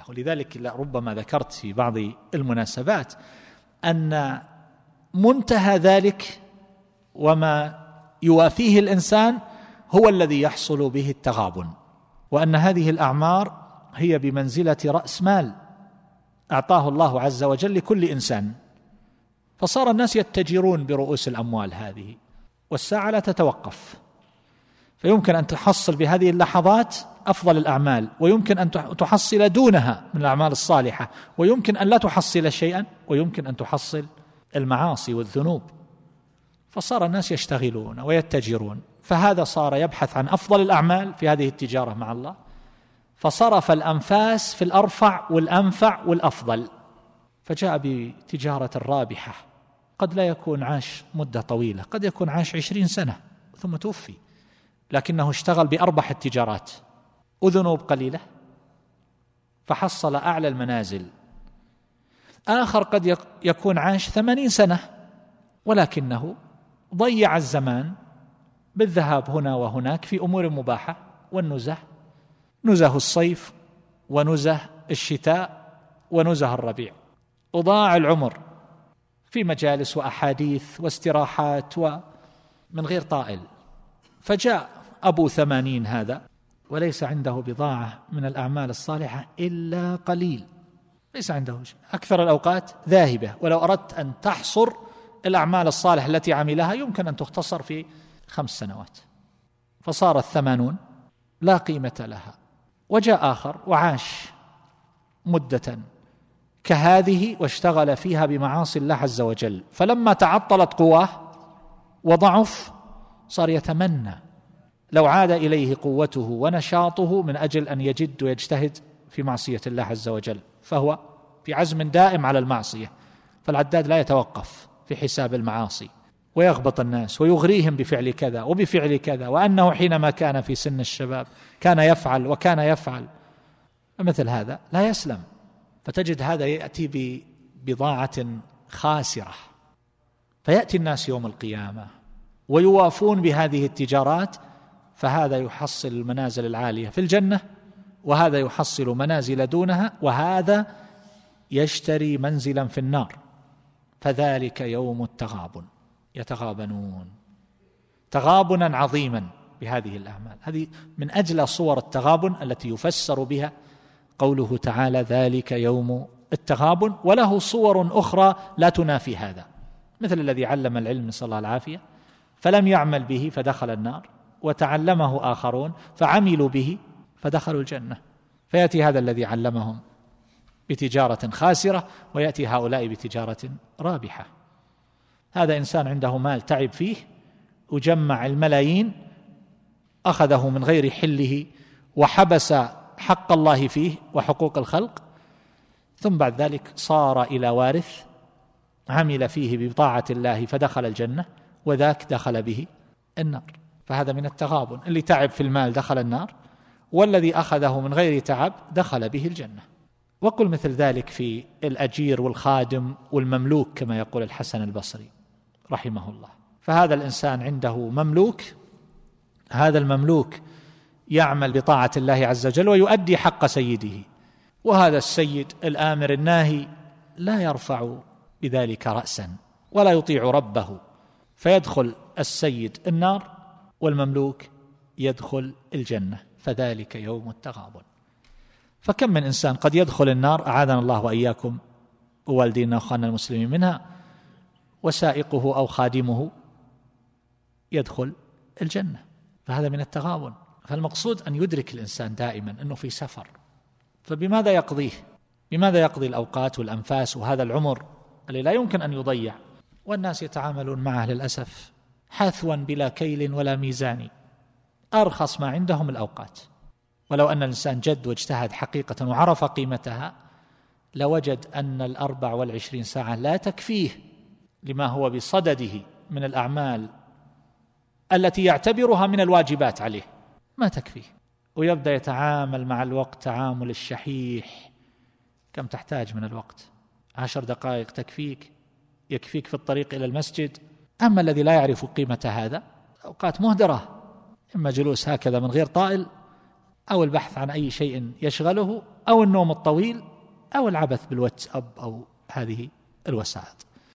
ولذلك ربما ذكرت في بعض المناسبات أن منتهى ذلك وما يوافيه الإنسان هو الذي يحصل به التغابن، وأن هذه الأعمار هي بمنزلة رأس مال أعطاه الله عز وجل لكل إنسان، فصار الناس يتجرون برؤوس الأموال هذه، والساعة لا تتوقف، فيمكن أن تحصل بهذه اللحظات أفضل الأعمال، ويمكن أن تحصل دونها من الأعمال الصالحة، ويمكن أن لا تحصل شيئا، ويمكن أن تحصل المعاصي والذنوب. فصار الناس يشتغلون ويتجرون، فهذا صار يبحث عن أفضل الأعمال في هذه التجارة مع الله، فصرف الأنفاس في الأرفع والأنفع والأفضل، فجاء بتجارة رابحة. قد لا يكون عاش مدة طويلة، قد يكون عاش 20 سنة ثم توفي، لكنه اشتغل بأربح التجارات وذنوب قليلة فحصل أعلى المنازل. آخر قد يكون عاش 80 سنة ولكنه ضيع الزمان بالذهاب هنا وهناك في أمور مباحة والنزه، نزه الصيف ونزه الشتاء ونزه الربيع، وضاع العمر في مجالس وأحاديث واستراحات ومن غير طائل. فجاء أبو 80 هذا وليس عنده بضاعة من الأعمال الصالحة إلا قليل، ليس عنده شيء، أكثر الأوقات ذاهبة، ولو أردت أن تحصر الأعمال الصالحة التي عملها يمكن أن تختصر في 5 سنوات، فصارت 80 لا قيمة لها. وجاء آخر وعاش مدة كهذه واشتغل فيها بمعاصي الله عز وجل، فلما تعطلت قواه وضعف صار يتمنى لو عاد إليه قوته ونشاطه من أجل أن يجد ويجتهد في معصية الله عز وجل، فهو في عزم دائم على المعصية، فالعداد لا يتوقف في حساب المعاصي، ويغبط الناس ويغريهم بفعل كذا وبفعل كذا، وأنه حينما كان في سن الشباب كان يفعل وكان يفعل، فمثل هذا لا يسلم. فتجد هذا يأتي ببضاعة خاسرة، فيأتي الناس يوم القيامة ويوافون بهذه التجارات، فهذا يحصل المنازل العالية في الجنة، وهذا يحصل منازل دونها، وهذا يشتري منزلا في النار. فذلك يوم التغابن، يتغابنون تغابنا عظيما بهذه الأعمال. هذه من أجل صور التغابن التي يفسر بها قوله تعالى ذلك يوم التغابن، وله صور أخرى لا تنافي هذا، مثل الذي علم العلم نسأل الله العافية فلم يعمل به فدخل النار، وتعلمه آخرون فعملوا به فدخلوا الجنة. فيأتي هذا الذي علمهم بتجارة خاسرة، ويأتي هؤلاء بتجارة رابحة. هذا إنسان عنده مال تعب فيه وجمع الملايين، أخذه من غير حله وحبس حق الله فيه وحقوق الخلق، ثم بعد ذلك صار إلى وارث عمل فيه بطاعة الله فدخل الجنة، وذاك دخل به النار. فهذا من التغابن، اللي تعب في المال دخل النار، والذي أخذه من غير تعب دخل به الجنة. وقل مثل ذلك في الأجير والخادم والمملوك كما يقول الحسن البصري رحمه الله. فهذا الإنسان عنده مملوك، هذا المملوك يعمل بطاعة الله عز وجل ويؤدي حق سيده، وهذا السيد الآمر الناهي لا يرفع بذلك رأسا ولا يطيع ربه، فيدخل السيد النار والمملوك يدخل الجنة. فذلك يوم التغابن. فكم من إنسان قد يدخل النار، أعاذنا الله وإياكم ووالدينا وأخواننا المسلمين منها، وسائقه أو خادمه يدخل الجنة، فهذا من التغابن. فالمقصود أن يدرك الإنسان دائما أنه في سفر، فبماذا يقضيه؟ بماذا يقضي الأوقات والأنفاس وهذا العمر الذي لا يمكن أن يضيع؟ والناس يتعاملون معه للأسف حثوا بلا كيل ولا ميزان، أرخص ما عندهم الأوقات. ولو أن الإنسان جد واجتهد حقيقة وعرف قيمتها لوجد أن 24 ساعة لا تكفيه لما هو بصدده من الأعمال التي يعتبرها من الواجبات عليه، ما تكفيه، ويبدأ يتعامل مع الوقت تعامل الشحيح. كم تحتاج من الوقت؟ 10 دقائق تكفيك، يكفيك في الطريق إلى المسجد. أما الذي لا يعرف قيمة هذا، أوقات مهدرة، إما جلوس هكذا من غير طائل، أو البحث عن أي شيء يشغله، أو النوم الطويل أو العبث بالواتساب أو هذه الوسائط.